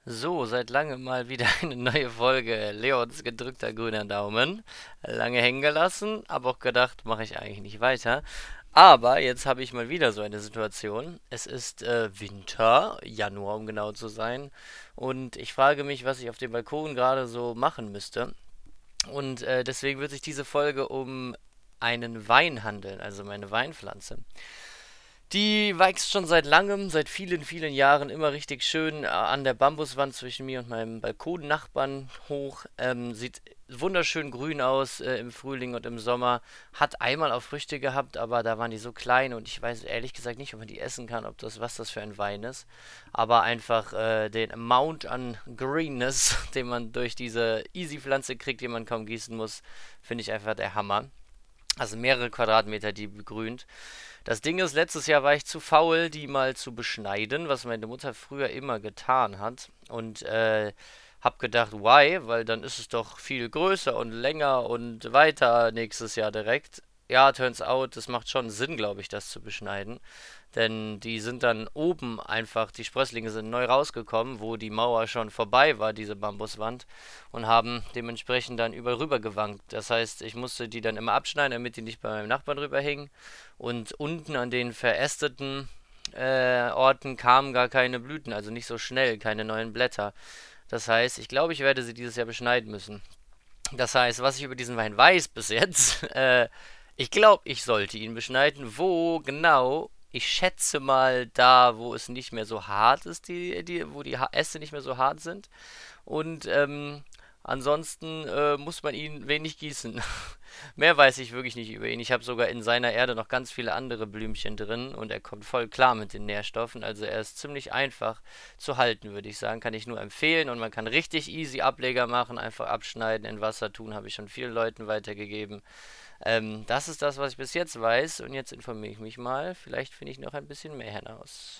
So, seit langem mal wieder eine neue Folge Leons gedrückter grüner Daumen. Lange hängen gelassen, aber auch gedacht, mache ich eigentlich nicht weiter. Aber jetzt habe ich mal wieder so eine Situation. Es ist Winter, Januar um genau zu sein. Und ich frage mich, was ich auf dem Balkon gerade so machen müsste. Und deswegen wird sich diese Folge um einen Wein handeln, also meine Weinpflanze. Die wächst schon seit langem, seit vielen, vielen Jahren immer richtig schön an der Bambuswand zwischen mir und meinem Balkonnachbarn hoch. Sieht wunderschön grün aus im Frühling und im Sommer. Hat einmal auch Früchte gehabt, aber da waren die so klein und ich weiß ehrlich gesagt nicht, ob man die essen kann, was das für ein Wein ist. Aber einfach den Amount an Greenness, den man durch diese Easy-Pflanze kriegt, die man kaum gießen muss, finde ich einfach der Hammer. Also mehrere Quadratmeter, die begrünt. Das Ding ist, letztes Jahr war ich zu faul, die mal zu beschneiden, was meine Mutter früher immer getan hat. Und hab gedacht, why? Weil dann ist es doch viel größer und länger und weiter nächstes Jahr direkt. Ja, turns out, es macht schon Sinn, glaube ich, das zu beschneiden. Denn die sind dann oben einfach, die Sprösslinge sind neu rausgekommen, wo die Mauer schon vorbei war, diese Bambuswand, und haben dementsprechend dann überall rüber gewankt. Das heißt, ich musste die dann immer abschneiden, damit die nicht bei meinem Nachbarn drüber hingen. Und unten an den verästeten Orten kamen gar keine Blüten, also nicht so schnell, keine neuen Blätter. Das heißt, ich glaube, ich werde sie dieses Jahr beschneiden müssen. Das heißt, was ich über diesen Wein weiß bis jetzt, ich glaube, ich sollte ihn beschneiden. Wo genau? Ich schätze mal da, wo es nicht mehr so hart ist, wo die Äste nicht mehr so hart sind. Und ansonsten muss man ihn wenig gießen. Mehr weiß ich wirklich nicht über ihn. Ich habe sogar in seiner Erde noch ganz viele andere Blümchen drin und er kommt voll klar mit den Nährstoffen. Also er ist ziemlich einfach zu halten, würde ich sagen. Kann ich nur empfehlen und man kann richtig easy Ableger machen, einfach abschneiden, in Wasser tun, habe ich schon vielen Leuten weitergegeben. Das ist das, was ich bis jetzt weiß und jetzt informiere ich mich mal. Vielleicht finde ich noch ein bisschen mehr hinaus.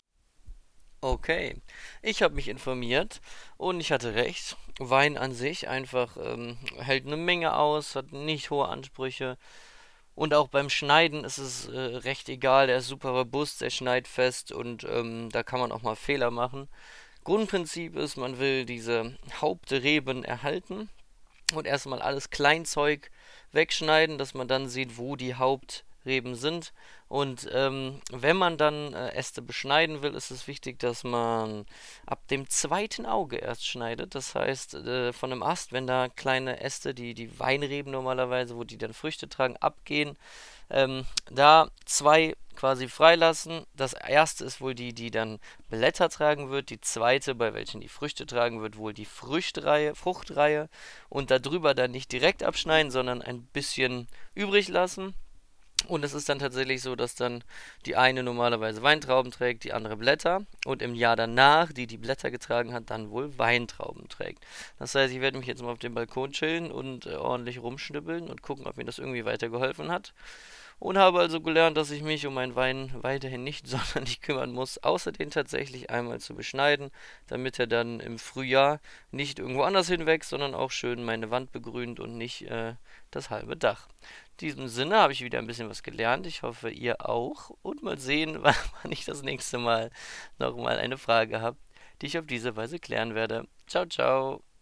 Okay, ich habe mich informiert und ich hatte recht. Wein an sich einfach hält eine Menge aus, hat nicht hohe Ansprüche und auch beim Schneiden ist es recht egal. Er ist super robust, er schneidet fest und da kann man auch mal Fehler machen. Grundprinzip ist, man will diese Hauptreben erhalten und erstmal alles Kleinzeug wegschneiden, dass man dann sieht, wo die Hauptreben sind. Und wenn man dann Äste beschneiden will, ist es wichtig, dass man ab dem zweiten Auge erst schneidet. Das heißt, von einem Ast, wenn da kleine Äste, die Weinreben normalerweise, wo die dann Früchte tragen, abgehen, da zwei quasi freilassen. Das erste ist wohl die dann Blätter tragen wird. Die zweite, bei welchen die Früchte tragen wird, wohl die Fruchtreihe. Und darüber dann nicht direkt abschneiden, sondern ein bisschen übrig lassen. Und es ist dann tatsächlich so, dass dann die eine normalerweise Weintrauben trägt, die andere Blätter. Und im Jahr danach, die Blätter getragen hat, dann wohl Weintrauben trägt. Das heißt, ich werde mich jetzt mal auf dem Balkon chillen und ordentlich rumschnibbeln und gucken, ob mir das irgendwie weitergeholfen hat. Und habe also gelernt, dass ich mich um meinen Wein weiterhin nicht sonderlich kümmern muss, außer den tatsächlich einmal zu beschneiden, damit er dann im Frühjahr nicht irgendwo anders hinwächst, sondern auch schön meine Wand begrünt und nicht das halbe Dach. In diesem Sinne habe ich wieder ein bisschen was gelernt. Ich hoffe, ihr auch. Und mal sehen, wann ich das nächste Mal nochmal eine Frage habe, die ich auf diese Weise klären werde. Ciao, ciao.